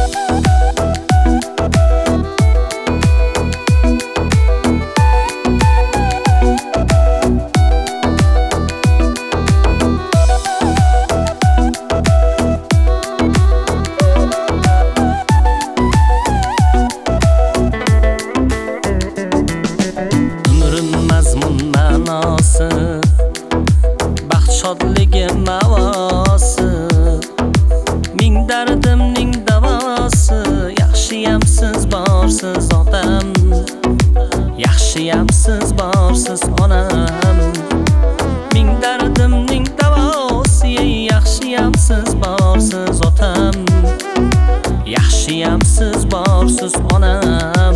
baxt shodligi mavosi, ming dardimning davosi. Yaxshiyam siz borsiz otam, yaxshiyam siz borsiz onam. Ming dardimning davosi, yaxshiyam siz borsiz otam, yaxshiyam siz borsiz onam.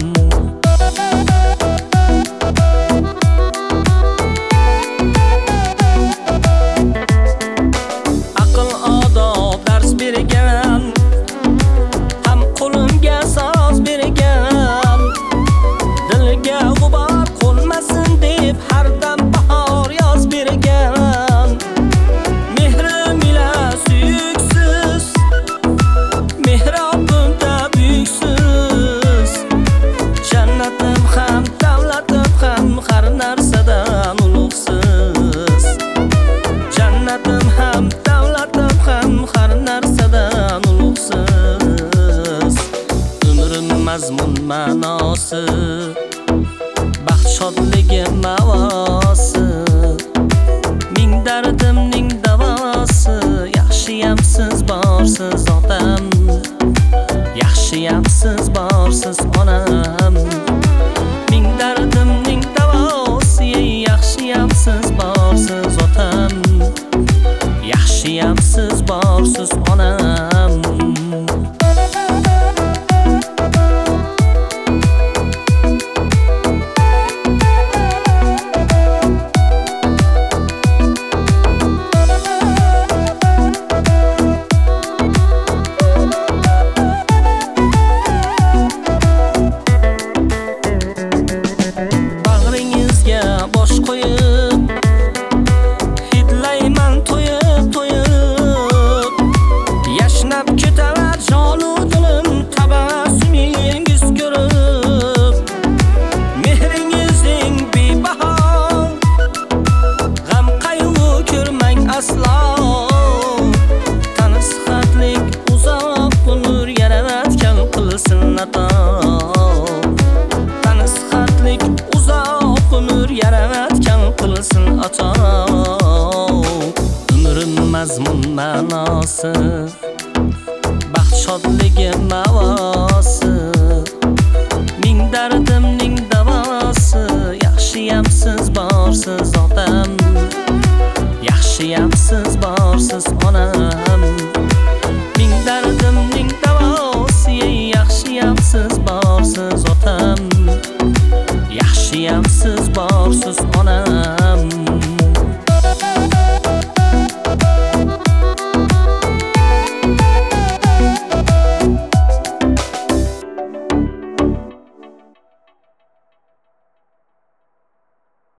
Mazmun ma'nosi, baxt shodligi mavosi, ming dardimning davosi. Yaxshiyam siz borsiz otam, yaxshiyam siz borsiz onam. Ming dardimning davosi, yaxshiyam siz borsiz otam, yaxshiyam siz borsiz onam. Bosh qo'yib hidlayman to'yib to'yib, yashnab ketaver jonu dilim tabassumingiz ko'rib. Mehringizning bebaho, g'am qayg'u ko'rmang aslo. Tansihatlik uzoq umr yaratgan qilsin ato. Tansihatlik uzoq umr yaratgan qilsin ato. Umrim mazmun ma'nosi, baxt shodligi mavosi, ming dardimning davosi. Yaxshiyam siz borsiz otam, yaxshiyam siz borsiz onam. Ming dardimning davosi, yaxshiyam siz borsiz otam, yaxshiyam siz borsiz onam.